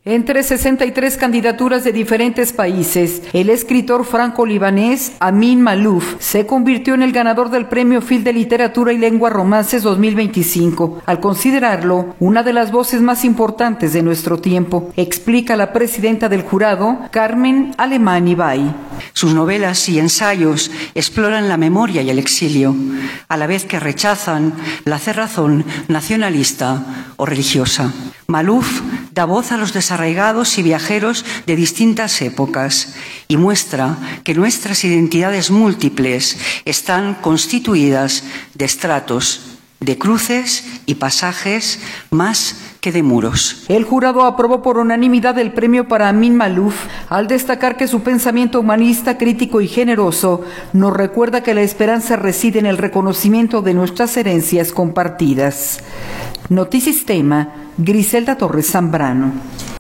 Entre 63 candidaturas de diferentes países, el escritor franco-libanés Amin Maalouf se convirtió en el ganador del Premio Phil de Literatura y Lengua Romances 2025, al considerarlo una de las voces más importantes de nuestro tiempo, explica la presidenta del jurado, Carmen Alemany Bay. Sus novelas y ensayos exploran la memoria y el exilio, a la vez que rechazan la cerrazón nacionalista o religiosa. Maalouf da voz a los desarraigados y viajeros de distintas épocas y muestra que nuestras identidades múltiples están constituidas de estratos, de cruces y pasajes más que de muros. El jurado aprobó por unanimidad el premio para Amin Maalouf al destacar que su pensamiento humanista, crítico y generoso nos recuerda que la esperanza reside en el reconocimiento de nuestras herencias compartidas. Notisistema, Griselda Torres Zambrano.